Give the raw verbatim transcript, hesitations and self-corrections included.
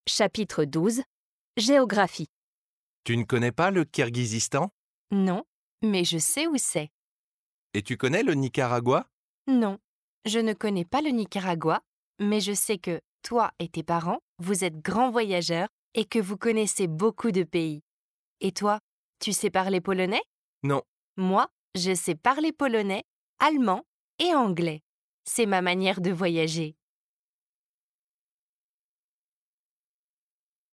Chapitre douze. Géographie. Tu ne connais pas le Kirghizistan? Non, mais je sais où c'est. Et tu connais le Nicaragua? Non, je ne connais pas le Nicaragua, mais je sais que toi et tes parents, vous êtes grands voyageurs et que vous connaissez beaucoup de pays. Et toi, tu sais parler polonais? Non. Moi, je sais parler polonais, allemand et anglais. C'est ma manière de voyager.